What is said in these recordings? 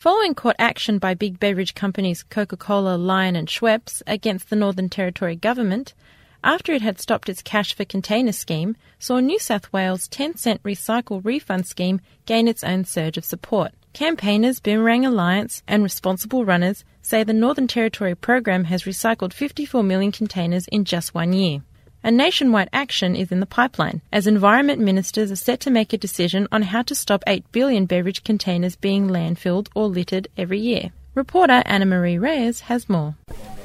Following court action by big beverage companies Coca-Cola, Lion and Schweppes against the Northern Territory government, after it had stopped its cash for container scheme, saw New South Wales' 10-cent recycle refund scheme gain its own surge of support. Campaigners, Boomerang Alliance and Responsible Runners say the Northern Territory program has recycled 54 million containers in just 1 year. A nationwide action is in the pipeline, as environment ministers are set to make a decision on how to stop 8 billion beverage containers being landfilled or littered every year. Reporter Anna Marie Reyes has more.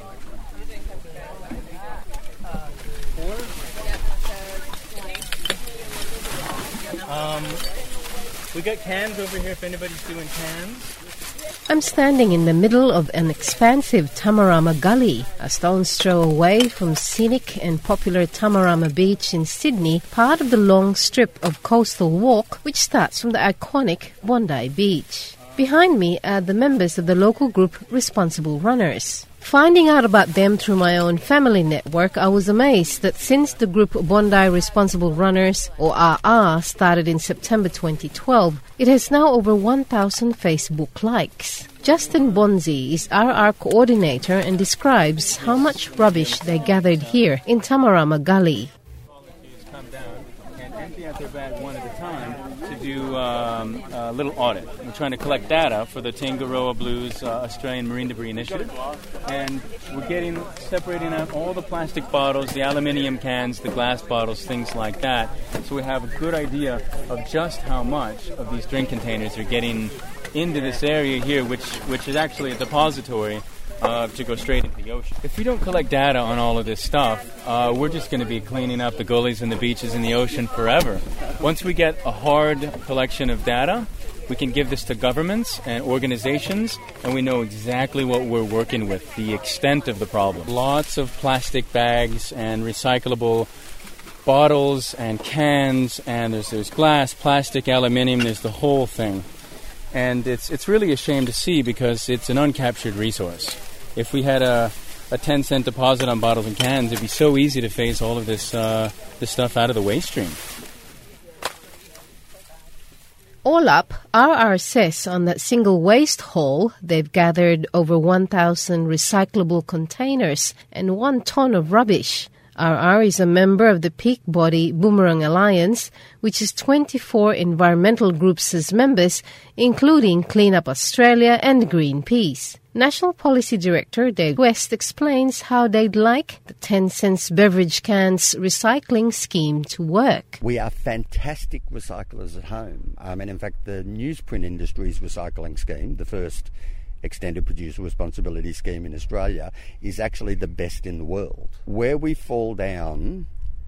We got cans over here if anybody's doing cans. I'm standing in the middle of an expansive Tamarama Gully, a stone's throw away from scenic and popular Tamarama Beach in Sydney, part of the long strip of coastal walk which starts from the iconic Bondi Beach. Behind me are the members of the local group Responsible Runners. Finding out about them through my own family network, I was amazed that since the group Bondi Responsible Runners, or RR, started in September 2012, it has now over 1,000 Facebook likes. Justin Bonzi is RR coordinator and describes how much rubbish they gathered here in Tamarama Gully. Come down and empty out their bag one at a time to do a little audit. We're trying to collect data for the Tangaroa Blues Australian Marine Debris Initiative, and we're separating out all the plastic bottles, the aluminium cans, the glass bottles, things like that, so we have a good idea of just how much of these drink containers are getting into this area here, which is actually a depository to go straight into the ocean. If we don't collect data on all of this stuff, we're just going to be cleaning up the gullies and the beaches and the ocean forever. Once we get a hard collection of data, we can give this to governments and organizations, and we know exactly what we're working with, the extent of the problem. Lots of plastic bags and recyclable bottles and cans, and there's glass, plastic, aluminium, there's the whole thing. And it's really a shame to see because it's an uncaptured resource. If we had a 10-cent deposit on bottles and cans, it'd be so easy to phase all of this stuff out of the waste stream. All up, RR says on that single waste haul, they've gathered over 1,000 recyclable containers and 1 ton of rubbish. RR is a member of the peak body Boomerang Alliance, which has 24 environmental groups as members, including Clean Up Australia and Greenpeace. National Policy Director Dave West explains how they'd like the 10 cents beverage cans recycling scheme to work. We are fantastic recyclers at home. And in fact, the newsprint industry's recycling scheme, the first extended producer responsibility scheme in Australia, is actually the best in the world. Where we fall down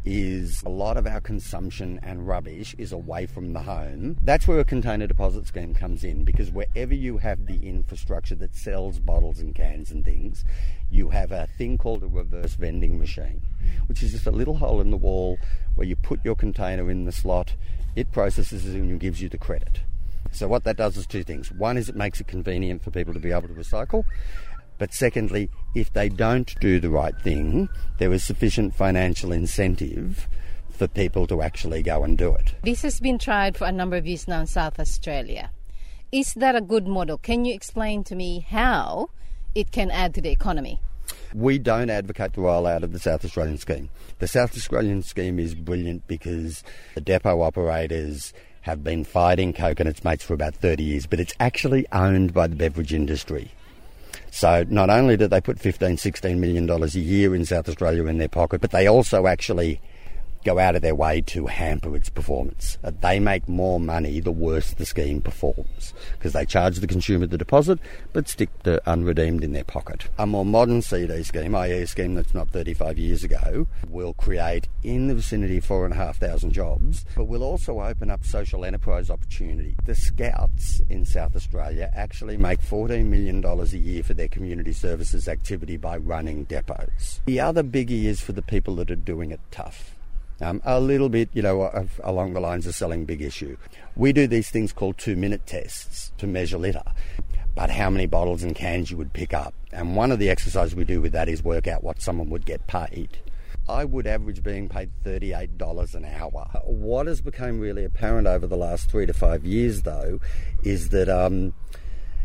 is a lot of our consumption and rubbish is away from the home. That's where a container deposit scheme comes in, because wherever you have the infrastructure that sells bottles and cans and things, you have a thing called a reverse vending machine, which is just a little hole in the wall where you put your container in the slot, it processes it and gives you the credit. So what that does is 2 things. One is it makes it convenient for people to be able to recycle. But secondly, if they don't do the right thing, there is sufficient financial incentive for people to actually go and do it. This has been tried for a number of years now in South Australia. Is that a good model? Can you explain to me how it can add to the economy? We don't advocate the rollout of the South Australian scheme. The South Australian scheme is brilliant because the depot operators have been fighting Coke and its mates for about 30 years, but it's actually owned by the beverage industry. So not only do they put $15-16 million a year in South Australia in their pocket, but they also actually go out of their way to hamper its performance. They make more money the worse the scheme performs, because they charge the consumer the deposit but stick the unredeemed in their pocket. A more modern CD scheme, i.e. a scheme that's not 35 years ago, will create in the vicinity of 4,500 jobs, but will also open up social enterprise opportunity. The Scouts in South Australia actually make $14 million a year for their community services activity by running depots. The other biggie is for the people that are doing it tough. A little bit, along the lines of selling big issue. We do these things called 2-minute tests to measure litter, but how many bottles and cans you would pick up. And one of the exercises we do with that is work out what someone would get paid. I would average being paid $38 an hour. What has become really apparent over the last 3 to 5 years, though, is that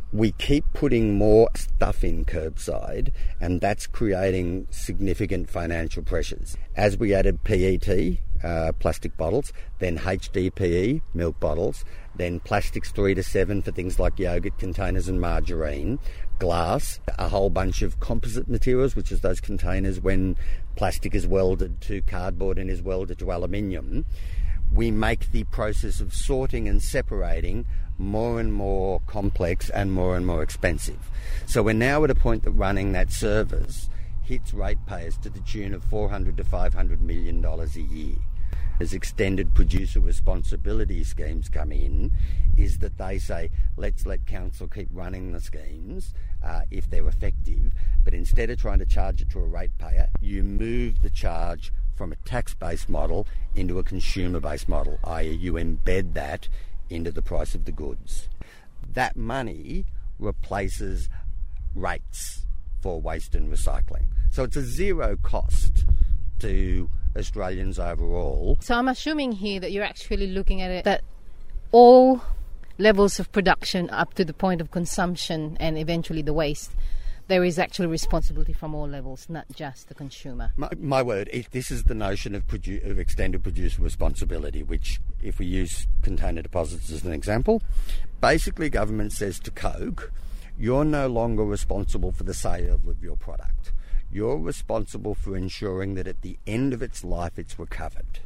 we keep putting more stuff in curbside, and that's creating significant financial pressures. As we added PET, plastic bottles, then HDPE, milk bottles, then plastics 3 to 7 for things like yogurt containers and margarine, glass, a whole bunch of composite materials, which is those containers when plastic is welded to cardboard and is welded to aluminium. We make the process of sorting and separating more and more complex and more expensive. So we're now at a point that running that service hits ratepayers to the tune of $400 to $500 million a year. As extended producer responsibility schemes come in, is that they say, let's let council keep running the schemes if they're effective, but instead of trying to charge it to a ratepayer, you move the charge from a tax-based model into a consumer-based model, i.e. you embed that into the price of the goods. That money replaces rates for waste and recycling. So it's a zero cost to Australians overall. So I'm assuming here that you're actually looking at it that all levels of production up to the point of consumption and eventually the waste, there is actually responsibility from all levels, not just the consumer. My word, this is the notion of extended producer responsibility, which, if we use container deposits as an example, basically government says to Coke, you're no longer responsible for the sale of your product. You're responsible for ensuring that at the end of its life it's recovered.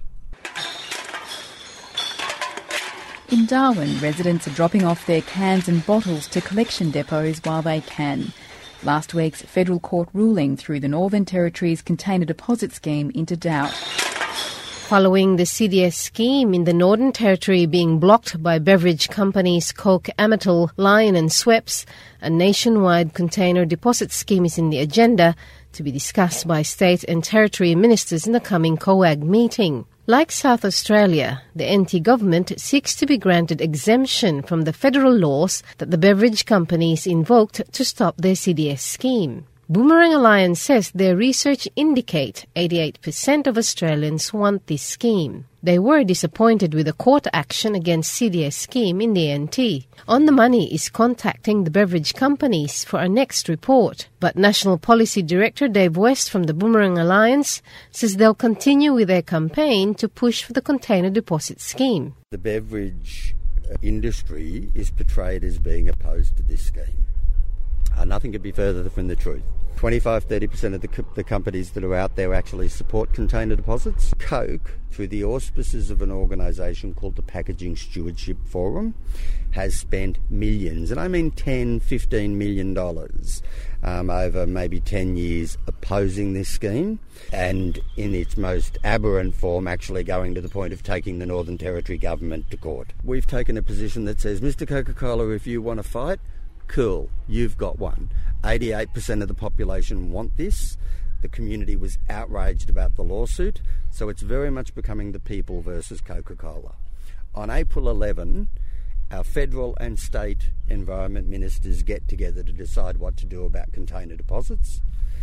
In Darwin, residents are dropping off their cans and bottles to collection depots while they can. Last week's federal court ruling threw the Northern Territory's container deposit scheme into doubt. Following the CDS scheme in the Northern Territory being blocked by beverage companies Coke, Amatil, Lion and Schweppes, a nationwide container deposit scheme is in the agenda to be discussed by state and territory ministers in the coming COAG meeting. Like South Australia, the NT government seeks to be granted exemption from the federal laws that the beverage companies invoked to stop their CDS scheme. Boomerang Alliance says their research indicate 88% of Australians want this scheme. They were disappointed with the court action against CDS scheme in the NT. On the Money is contacting the beverage companies for our next report, but National Policy Director Dave West from the Boomerang Alliance says they'll continue with their campaign to push for the container deposit scheme. The beverage industry is portrayed as being opposed to this scheme. Nothing could be further from the truth. 25-30% of the companies that are out there actually support container deposits. Coke, through the auspices of an organisation called the Packaging Stewardship Forum, has spent millions, and I mean $10-15 million over maybe 10 years opposing this scheme, and in its most aberrant form actually going to the point of taking the Northern Territory government to court. We've taken a position that says, Mr. Coca-Cola, if you want to fight, cool, you've got one. 88% of the population want this. The community was outraged about the lawsuit, so it's very much becoming the people versus Coca-Cola. On April 11, our federal and state environment ministers get together to decide what to do about container deposits.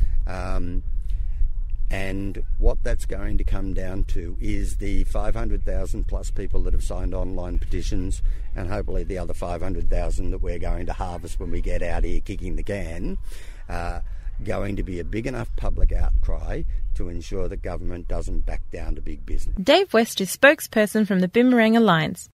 And what that's going to come down to is the 500,000 plus people that have signed online petitions, and hopefully the other 500,000 that we're going to harvest when we get out here kicking the can, going to be a big enough public outcry to ensure that government doesn't back down to big business. Dave West is spokesperson from the Boomerang Alliance.